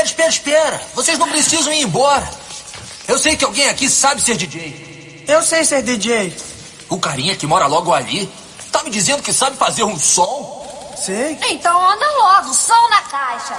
Espera. Vocês não precisam ir embora. Eu sei que alguém aqui sabe ser DJ. Eu sei ser DJ. O carinha que mora logo ali tá me dizendo que sabe fazer um som? Sei. Então anda logo, som na caixa.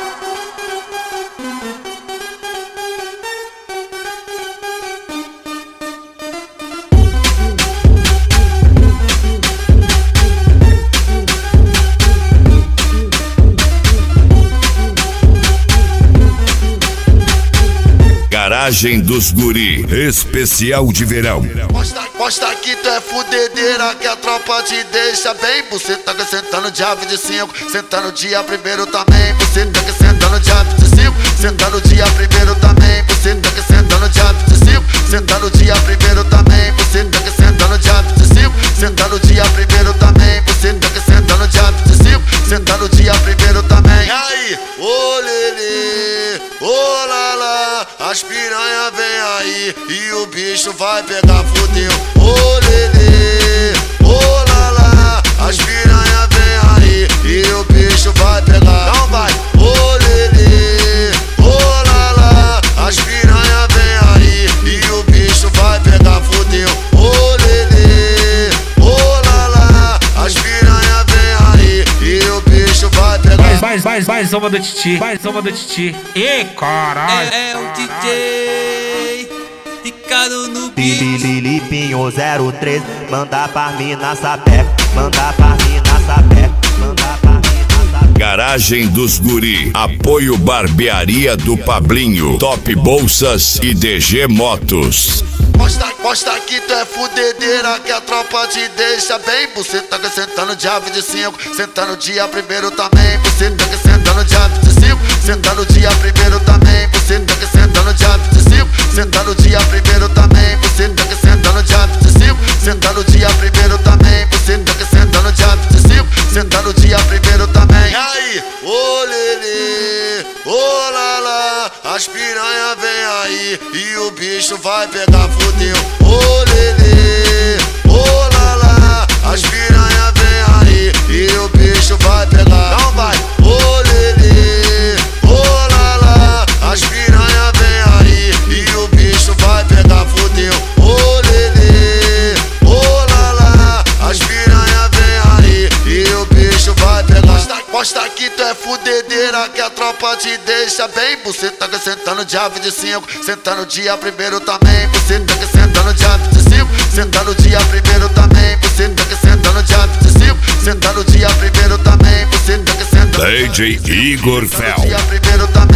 Garagem dos Guri, especial de verão. Mostra que tu é fudedeira, que a tropa te deixa bem. Você tá sentando dia 25, sentando dia primeiro também. Você tá sentando dia 25, sentando dia primeiro também. Você tá sentando dia 25, sentando dia primeiro também. Você tá sentando dia 25, sentando dia primeiro também. Você tá sentando dia 25, sentando dia primeiro também. E aí, ô lelê, ô lala, as piranha vem aí e o bicho vai pegar, fudeu. Ô lelê, ô lala, as piranha vem aí e o bicho vai pegar. Não vai. Ô lelê, ô lala, as piranha vem aí e o bicho vai pegar, fudeu. Ô lelê, ô lala, as piranha vem aí e o bicho vai pegar. Mais uma do Titi, mais uma do Titi. Ê, caralho. É o DJ Ricardo no beat. Filipinho 03, manda pra mim na sapeca, manda pra mim na sapeca, manda pra mim na sapeca. Garagem dos Guri, apoio Barbearia do Pablinho, Top Bolsas e DG Motos. Mostra que tu é fudedeira, que a tropa te deixa bem. Você tá sentando dia 25, sentando dia primeiro também. Você tá sentando dia 25, sentando dia primeiro também. Você tá sentando dia 25, sentando dia primeiro também. Você tá sentando dia 25, sentando dia primeiro também. Você tá sentando dia 25, sentando dia primeiro também. E aí, ô lelê, ô lala, as piranha vem aí e o bicho vai pegar, fudeu. Ô lelê, ô lala, as piranha vem aí e o bicho vai pegar. Não vai. Ô lelê, ô lala, as piranha vem aí e o bicho vai pegar, fudeu. Ô lelê, ô lala, as piranha vem aí e o bicho vai pegar. Mostra que tu é fudedeira, que a tropa te deixa bem. Você tá sentando dia 25, sentando dia primeiro também. Você tá sentando dia 25, sentando dia primeiro também. Você tá sentando dia 25, sentando dia primeiro também. Você tá sentando DJ Igor Fel. dia primeiro também.